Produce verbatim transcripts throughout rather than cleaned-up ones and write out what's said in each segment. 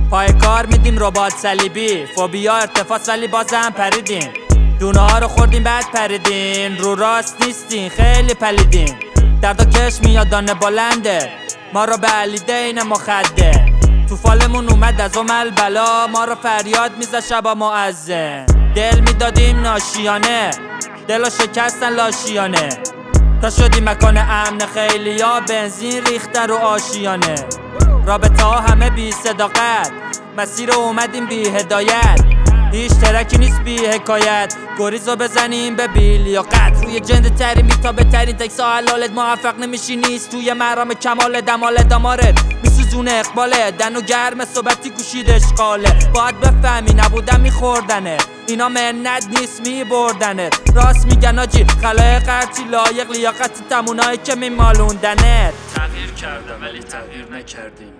پای کار میدیم ربات صلیبی، فوبیا ارتفاع ولی بازم پریدین. دونه ها رو خوردیم بعد پریدین، رو راست نیستین خیلی پلیدین. دردا کش میاد دانه بلنده، ما رو به علیده این مخده. تو فالمون اومد از اومل بلا، ما رو فریاد میزد شبا معزن. دل میدادیم ناشیانه، دلو شکستن لاشیانه. تا شدیم مکان امن خیلی ها بنزین ریختن رو آشیانه. رابطه ها همه بی صداقت، مسیر اومدیم بی هدایت. هیچ ترکی نیست بی حکایت، گریزو بزنیم به بیلیاقت. روی جند تری میتابه ترین تکس ها حلالت، موفق نمیشی نیست توی مرام کمال. دمال دمارت میسوزونه اقباله، دنو گرم صحبتی گوشید اشغاله. باید بفهمی نبودم میخوردنه، اینا منت نیست میبردنه. راست میگن آجی خلایق هرچی لایق، لیاقت تمونایی که میمالوندنه. تغییر کردم ولی تغییر نکردیم،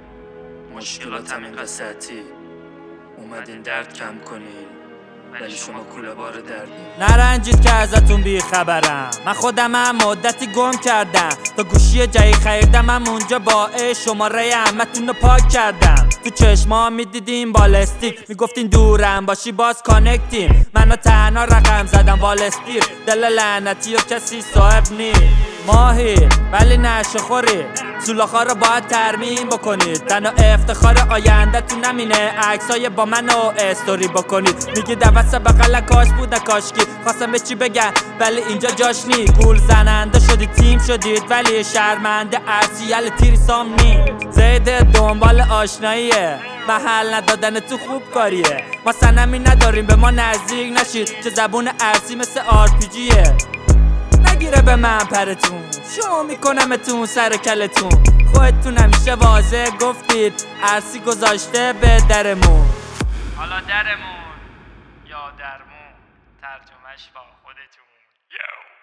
مشکلات همین قصتی. اومدین درد کم کنین ولی شما کوله بار دردین. نرنجید که ازتون بی خبرم، من خودم هم مدتی گم کردم. تا گوشی جایی خریدم هم اونجا با شماره همتون رو پاک کردم. تو چشما میدیدیم بالستیک، میگفتین دورم باشی باز کانکتیم. منو تنها رقم زدم والستیر، دل لعنتی و کسی صاحب نی. ماهی ولی نشه خوری، سولاخا رو باید ترمیم بکنید. تنها افتخار آینده تو نمینه عکسای با منو استوری بکنید. میگی دوست بغل کاش بود نکاشکی، خواستم به چی بگم ولی اینجا جاش نی. گول زننده شدید تیم شدید ولی شرمنده ارسیل تیری سامنی. زید دنبال آشناییه، محل ندادن تو خوب کاریه. ما سنمی نداریم به ما نزدیک نشید، چه زبون ارسی مثل آر پی جیه. نگیره به من پرتون، شو میکنمتون سر کلتون. خودتون همیشه واضح گفتید ارسی گذاشته به درمون. حالا درمون یا درمون، ترجمهش با خودتون.